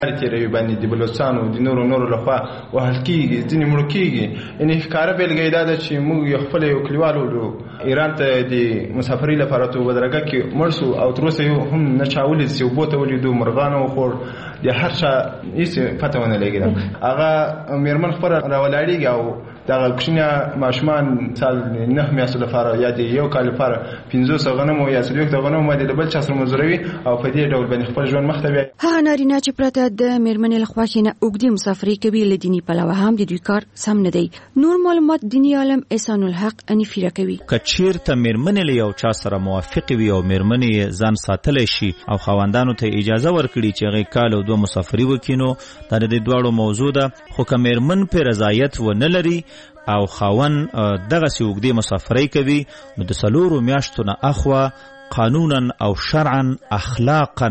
تیروي باندې د بلوچستانو د نورو لخوا وهل کېږي ځینې مړه کېږي. یعنې ښکاره بېلګه یې دا ده چې موږ یو خپل یو کلیوالو ایران ته د مسافرۍ لپاره تو بدرګه کې مړ شو او تر اوسه یو هم نه چا ولید چې اوبو ته ولیدو مرغانو وخوړ د هر چا هېڅ پته ونه لګېده. هغه مېرمن خپله راولاړېږي او دغه کوچني ماشومان مثال 9 میاشتو لپاره یا د یو کال لپاره 500 غنمو یا 40 غنمو باندې د بل چا سره مزدوري او په دې ډول باندې خپل ژوند مخ ته بیایي. هغه نارینه چې پرته د مېرمنې له خوا نه اوږدې مسافرۍ کوي له دیني پلوه هم د دوی کار سم نه دی. نور معلومات دیني عالم احسان الحق انفیره کوي. که چیرته مېرمنې له یو چا سره موافق وي او مېرمنې ځان ساتلی شي او خاوندانو ته اجازه ورکړي چې هغې کال او 2 مسافري وکړي نو دا د دواړو موضوع ده. خو که مېرمن پرې رضایت ونه لري او خاوند دغسې اوږدې مسافرۍ کوي نو د 4 میاشتو نه اخوا قانونا او شرعا اخلاقا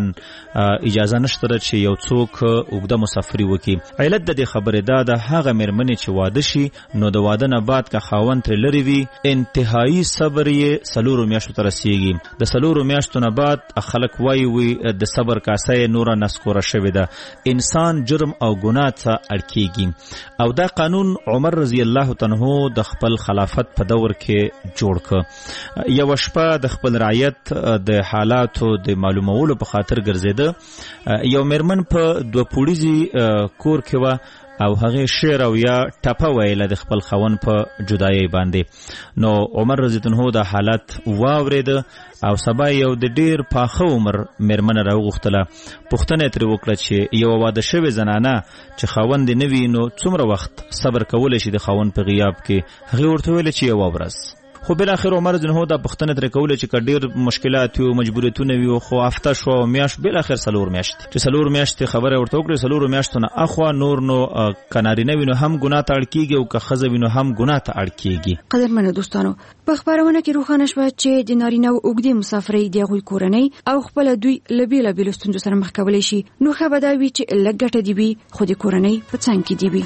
اجازه نشته چې یو څوک اوږده مسافري وکړي. علت د دې خبرې دا ده هغه مېرمنې چې واده شي نو د واده نه بعد که خاوند ترې لرې وي انتهایی صبر یې 4 میاشتو ته رسیږي. د 4 میاشتو نه بعد خلک وایي د صبر کاسه یې نوره نسکوره شوې ده. انسان جرم او ګناه ته اړ کېږي او دا قانون عمر رضی الله عنه د خپل خلافت په دور کې جوړ کړ. یوه شپه د خپل رعیت د حالاتو د معلومولو په خاطر ګرځېده. یو مېرمن په 2 پوړیزي کور کې وه او هغې شعر او یا ټپه ویله د خپل خاوند په جدایۍ باندې. نو عمر رضی الله عنه دا حالت واورېده او سبا یو د ډېر پاخه عمر مېرمنه راوغوښتله. پوښتنه یې ترې وکړه چې یوه واده شوې زنانه چې خاوند یې نه وي نو څومره وخت صبر کولی شي د خاوند په غیاب کې؟ هغې ورته ویله چې 1 ورځ. خو بالاخره عمر رضی الله عنه دا پوښتنه ترې کوله چې که ډېر مشکلات وي او مجبوریتونه وي خو هفته شوه او میاشت بالاخره 4 میاشتې چې 4 میاشتې خبره ورته وکړې 4 میاشتو نه اخوا نور نو که نارینه وي نو هم ګناه ته اړ کېږي او که ښځه وي نو هم ګناه ته اړ کېږي. قدرمنو دوستانو په خپرونه کې روښانه شوه چې د نارینه‌و اوږدې مسافرۍ د هغوی کورنۍ او خپله دوی له بېلابېلو ستونزو سره مخ کولی شي. نو ښه به دا وي چې لږ ګټه دې وي خو د کورنۍ په څنګ کې دې وي.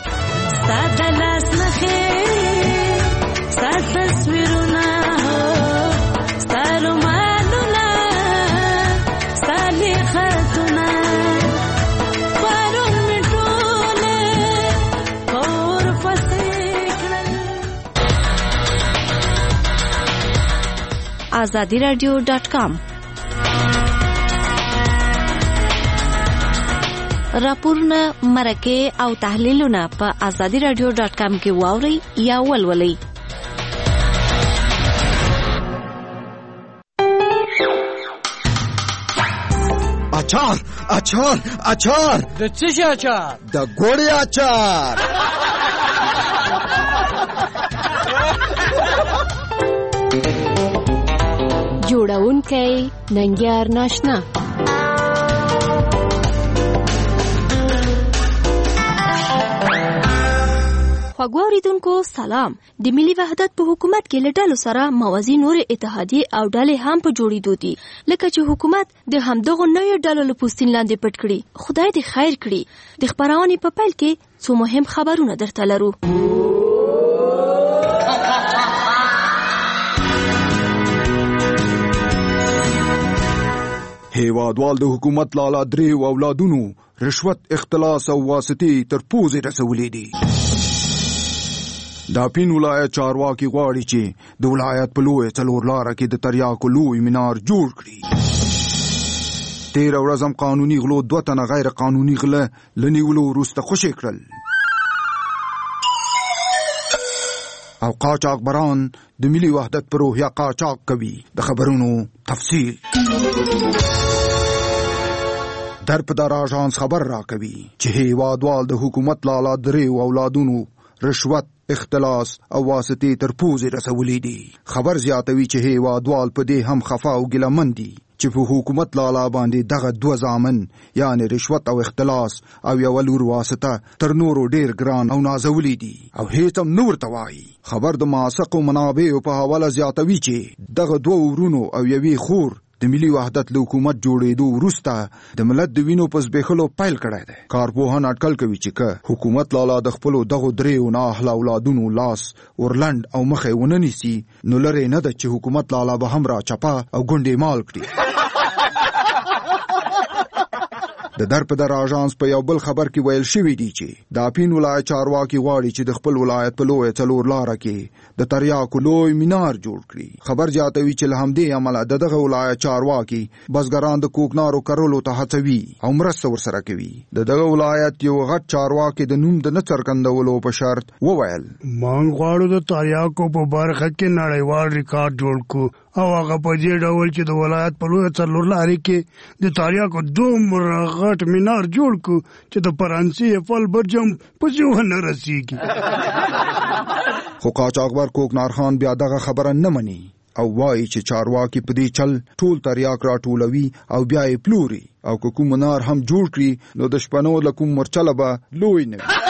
azadiradio.com راپورونه مرکه او تحلیلونه په azadiradio.com کې واورئ یا ولولئ. اچار اچار اچار د څه شي اچار؟ د ګوړې اچار. جوړونکی ننګیار ناشنا. خوږو اوریدونکو سلام. د ملي وحدت په حکومت کې له ډلو سره موازي نور اتحادیې او ډلې هم په جوړېدو دي لکه چې حکومت د همدغو نویو ډلو له پوستین لاندې پټ کړي. خدای دې خیر کړي. د خپرونې په پیل کې څو مهم خبرونه درته لرو. هیوادوال د حکومت لاله 3 اولادونو رشوت اختلاس او واسطې تر پوزې رسولې دي. دا پین ولایت چارواکي غواړي چې د ولایت په لوی 4 لاره کې د تریاکو لوی مینار جوړ کړي. 13 ورځ هم قانوني غلو 2 تنه غیر قانوني غله لنیولو وروسته خوشي کړل. او قاچاقبران د ملي وحدت پر روحیه قاچاق کوي. د خبرونو تفصیل در په دار آژانس خبر را کوي چې هیوادوال د حکومت لاله 3 اولادونو رشوت اختلاس او واسطې تر پوزې رسولې دي. خبر زیاتوي چې هیوادوال په دې هم خفا او ګیلمن دي چې په حکومت لاله باندې دغه 2 زامن یعنی رشوت او اختلاس او یو لور واسطه تر نورو ډیر ګران او نازولې دي او هیڅ هم نور توایي. خبر د ماسق منابع په حواله زیاتوي چې دغه 2 ورونو او یوې خور د ملي وحدت له حکومت جوړېدو وروسته د ملت د وینو په زبېښلو پیل کړی دی. کارپوهان اټکل کوي چې که حکومت لاله د خپلو دغو 3 نااهله اولادونو لاس ورلنډ او مخې ونه نیسي نو لرې نه ده چې حکومت لاله به هم را چپه او ګونډې مال کړي. د درپدر آژانس په یو بل خبر کې ویل شوی دی چې د اپین ولایت چارواکي غواړي چې د خپل ولایت په لویه څلور لاره کې د تریاکو لوی مینار جوړ کړي. خبر زیاتوي چې له همدې امله دغه ولایت چارواکي بزګران د کوکنارو کرلو ته هڅوي او مرسته ورسره کوي. دغه ولایت یو غټ چارواکي د نوم د نه څرګندولو په شرط وویل موږ غواړو د تریاکو په برخه کې نړیوال ریکارډ جوړ کړو او هغه په دې ډول چې د ولایت په لویه څلور لارې کې د تریاکو دومره غټ مینار جوړ کړو چې د فرانسې ایفل برج هم پسې ونه رسېږي. خو قاچاقبر کوکنار خان بیا دغه خبره نه مني او وایي چې چارواکي په دې چل ټول تریاک راټولوي او بیا یې پلوري او که کوم منار هم جوړ کړي نو د شپنو له کوم مرچله به لوی نه وي.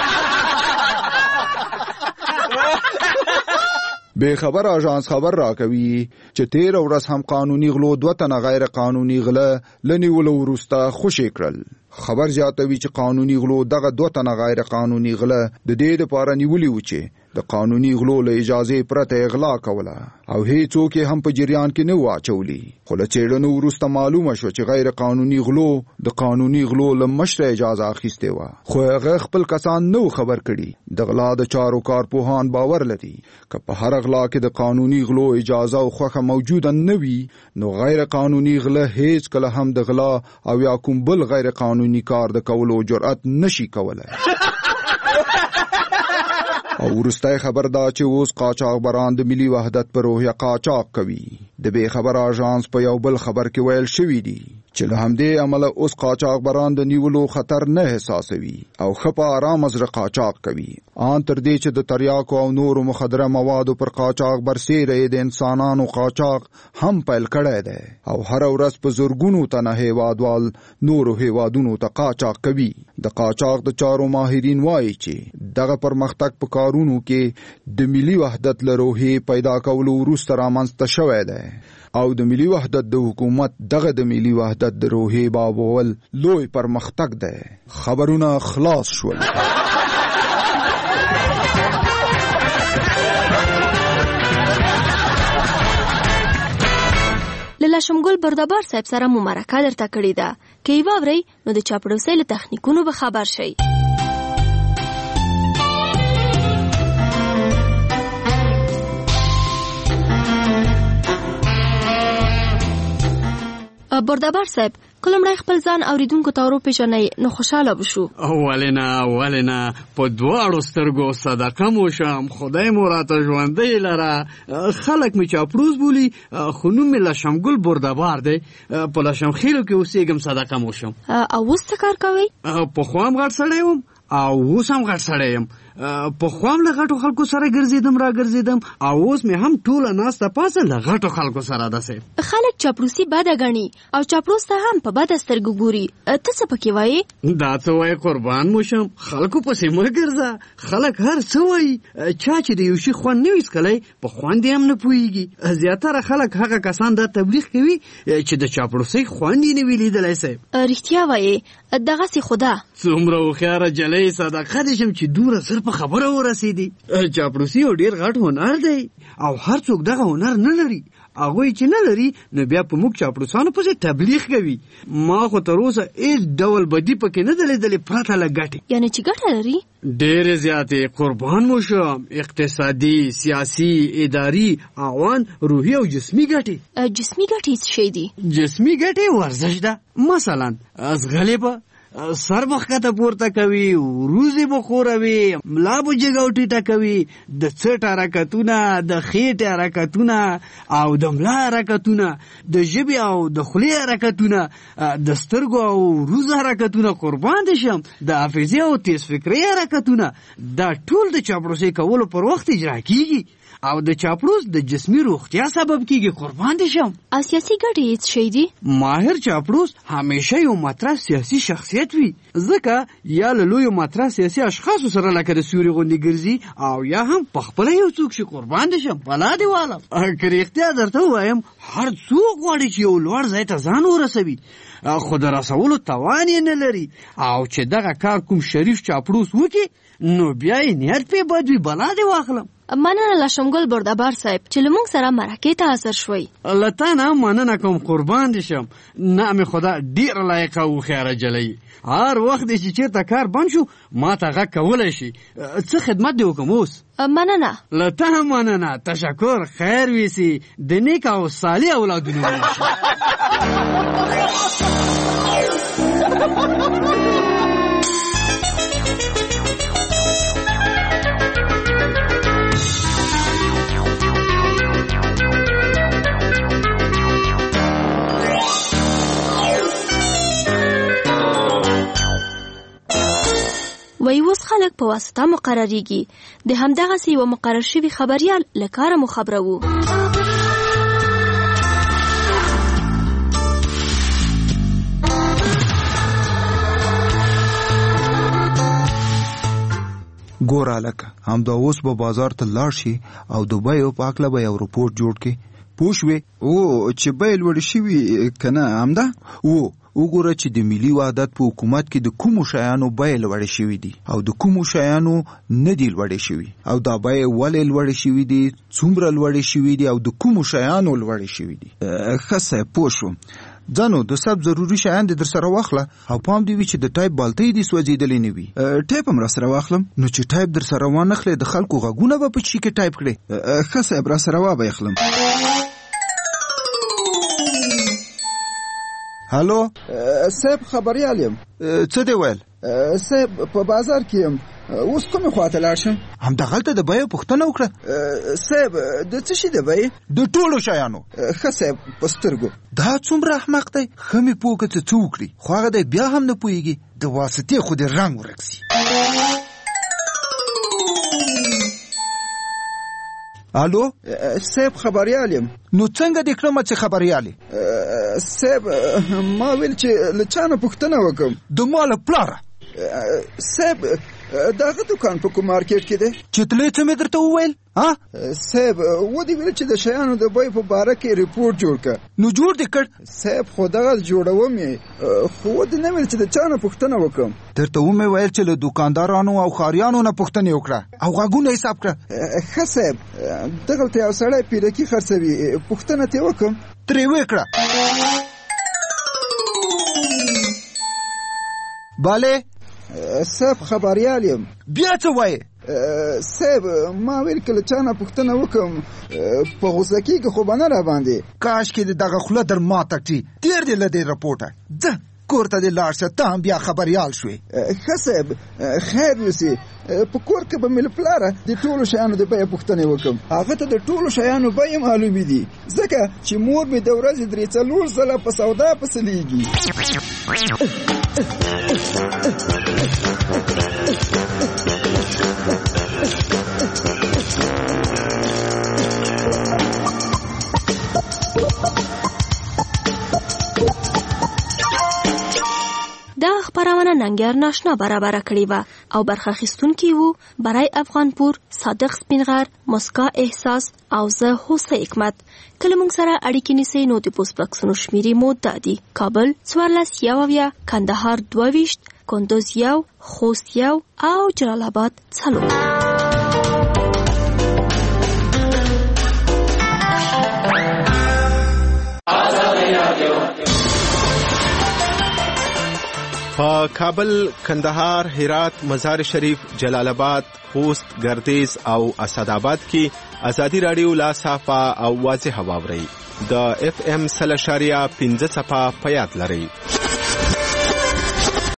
بے خبر آژانس خبر راکوي چې 13 ورځ هم قانوني غلو 2 تنه غیر قانوني غله لنیولو وروسته خوشي کړل. خبر زیاتوي چې قانوني غلو دغه 2 تنه غیر قانوني غله د دې لپاره نیولي و چې د قانوني غلو له اجازه پرته اغلا کوله او هیڅوک هم په جریان کې نه واچولي. خو له چېړنو وروسته معلومه شو چې غیر قانوني غلو د قانوني غلو له مشره اجازه اخیستې وه خو هغه خپل کسان نو خبر کړي. د غلا د چارو کارپوهان باور لري که په هر غلا کې د قانوني غلو اجازه او خوښه موجوده نه وي نو غیر قانوني غله هیڅ کله هم د غلا او یا کوم بل غیر قانوني کار د کولو جرأت نشي کولای. او ورستای خبر دا چې اوس قاچاقبران د ملي وحدت پر روحیه قاچاق کوي. د بے خبر آژانس په یو بل خبر کې ویل شوی دی چې له همدې عمله اوس قاچاقبران د نیولو خطر نه احساسوي او ښه په آرام زړه قاچاق کوي. ان تر دې چې د تریاکو او نورو مخدره موادو پر قاچاق برسېره د انسانانو قاچاق هم پیل کړی دی او هر ورځ په زرګونو تنه هیوادوال نورو هیوادونو ته قاچاق کوي. د قاچاق د چارو ماهرین وایي چې دغه پرمختګ په کارونو کې د ملي وحدت له روحیې پیدا کولو وروسته رامنځته شوی دی او د ملي وحدت د حکومت دغه د ملي وحدت د روحیې بابول لوی پرمختګ دی. خبرونه خلاص شول. له لاشمګل بردابار صاحب سره مو مرکه درته کړې ده که یې واورئ نو د چاپړوسۍ له تخنیکونو به خبر شئ. بردابار صاحب کله مړی خپل ځان اوریدونکو ته وروپېژنئ نو خوشحاله به شو. ولې نه په دواړو سترګو صدقه مو شم خدای مو راته ژوندی لره. خلک مې چاپړوس بولي خو نوم مې لاشمګل بردابار دی. په لاشمخیلو کې اوسېږم صدقه مو شم. او اوس څه کار کوئ؟ پخوا هم غټ سړی وم او اوس هم غټ سړی یم. پخوا هم له غټو خلکو سره ګرځېدم را ګرځېدم او اوس مې هم ټوله ناسته پاسه له غټو خلکو سره داسې. خلک چاپلوسي بده ګڼي او چاپلوس ته هم په بده سترګو ګوري. ته څه پکې وایې؟ دا څه وایې قربان مو شم خلکو پسې مه ګرځه. خلک هر څه وایي. چا چې د یو شي خوند نه وي څکلی په خوند یې هم نه پوهېږي. زیاتره خلک هغه کسان دا تبلیغ کوي چې د چاپلوسۍ خوند یې نه وي لیدلی صاحب. رښتیا وایې دغسې خو ده. څومره هوښیاره جلۍ صدقه دې شم چې دومره زر په خبره ورسېدي. چاپلوسي یو ډېر غټ هنر دی او هر څوک دغه هنر نه لري. هغوی چې نه لري نو بیا په موږ چاپلوسانو پسې تبلیغ کوي. ما خو تر اوسه هېڅ ډول بدي پکې نه ده لیدلې پرته له ګټې. یعنې چې ګټه لري؟ ډېرې زیاتې قربان مو شم. اقتصادي، سیاسي، اداري، عوان، روحي او جسمي ګټې. جسمي ګټې څه شی دي؟ جسمي ګټې ورزش ده. مثلا ځغلې به سر به ښکته پورته کوي، وروځې به خوروي، ملا به جګه ټیټه کوي، د څټ حرکتونه، د خېټې حرکتونه او د ملا حرکتونه، د ژبې او د خولې حرکتونه، د سترګو او وروځو حرکتونه قربان دي شم، د حافظې او تیز فکرۍ حرکتونه، دا ټول د چاپلوسۍ کولو پر وخت اجرا کیږي او د چاپلوس د جسمي روغتیا سبب کیږي قربان دي شم. او سیاسي ګټې هیڅ شی دي؟ ماهر چاپلوس همیشه یو مطرح سیاسي شخصیت وي، ځکه یا له لویو مطرح سیاسي اشخاصو سره لکه د سیوري غوندې ګرځي او یا هم پخپله یو څوک شي قربان دي شم. بلا دې والم که رښتیا درته ووایم هر څوک غواړي چې یو لوړ ځای ته ځان ورسوي خو د رسولو توان یې نه لري او چې دغه کار کوم شریف چاپلوس وکړي نو بیا یې نیت پې بد وي. بلا دې واخلم. مننه له شمګل بردبار صاحب چې لمونږ سره مرکې ته حاضر شوي. له تا نه مننه کوم، قربان دي شم. نعمې خدا ډېره لایقه او هوښیاره جلۍ. هر وخت چې چېرته کار بند شو ما ته غږ کولی شي. څه خدمت دې وکړم اوس؟ مننه. له تا هم مننه. تشکر. خیر ویسي. د نیک او صالح اولادونه وشي. وای اوس خلک په واسطه مقرریږي. د همدغسې یوه مقرر شوي خبریال له کاره مو خبروو. ګوره هلکه، همدا اوس به بازار ته لاړ شي او د بیو په هکله به یو رپورټ جوړ کړي. پوه شوې؟ چې بیې لوړې شوي که نه همدا؟ وګوره چې د ملي وحدت په حکومت کې د کومو شیانو بیې لوړې شوي دي او د کومو شیانو نه دي لوړې شوي، او دا بیې ولې لوړې شوي دي، څومره لوړې شوي دي او د کومو شیانو لوړې شوي دي. ښه صاحب پوه شوم. ځانو د سب ضروري شیان دې در سره واخله او پام دې وي چې د ټایپ بالتۍ دې سوځېدلې نه وي. ټایپ هم را سره واخلم؟ نو چې ټایپ در سره وانخلې د خلکو غږونه به په چی کې ټایپ کړې. ښه صاحب را سره وابه اخلم. هلو صاحب، خبریال یم. څه دی ویل؟ صاحب په بازار کې یم. اوس کومې خواته لاړ شم؟ همدغلته د بیو پوښتنه وکړه. صاحب د څه شي د بیې؟ د ټولو شیانو. ښه صاحب په سترګو. دا څومره احمق دی، ښه مې پوه که څه وکړي، خو هغه دی بیا هم نه پوهېږي. د واسطې خو دې رنګ ورک سي. الو صاحب، خبریال یم. نو څنګه دې کړمه چې خبریال یې؟ صاحب ما ویل چې له چا نه پوښتنه وکړم. د ما له پلاره. صاحب دغه دکان په کوم مارکیټ کې دی؟ چې تلې څه مې درته وویل؟ صاحب ودې ویل چې د شیانو د بیې په باره کې ریپورټ جوړ کړه. نو جوړ دې کړ؟ صاحب خو دغه جوړوم یې، خو ودې نه ویل چې د چا نه پوښتنه وکړم. درته ومې ویل چې له دوکاندارانو او ښاریانو نه پوښتنې وکړه او غږونه حساب کړه. ښه صاحب، دغلته یو سړی پیرکي خرڅوي، پوښتنه ترې وکړم. ترې وکړه. باله صاحب خبریال یم. بیا څه وایې؟ صاحب ما ویل که له چا نه پوښتنه وکړم په غوسه کېږي خو به نه را باندې. کاش کې دې دغه خوله در ماته کړي. تېر دې له دې رپورټه. ځه کور ته دې لاړ شه، ته هم بیا خبریال شوې. ښه صاحب خیر وسي. په کور کې به مې له پلاره د ټولو شیانو د بیې پوښتنې وکړم. هغه ته د ټولو شیانو بیې معلومې دي، ځکه چې مور مې د ورځې 3-4 ځله په سودا پسې لیږي. دا خبرونه ننګیار ناشنا برابر کړې و او برخه اخیستونکي وو برای افغانپور، صادق سپینغر، مسکا احساس او زه هوسه حکمت. کله موږ سره اړیکې نیسئ نو د پوسټ بکسونو شمیرې مو دا دي: کابل 14 کندهار 22 کندوز 1 خوست 1 او جلال آباد 4. په کابل، کندهار، هرات، مزار شریف، جلال آباد، خوست، گردیز او اسداباد کې ازادي رادیو لا صافه او واضح واوري. د FM 0.5 په یاد لرئ.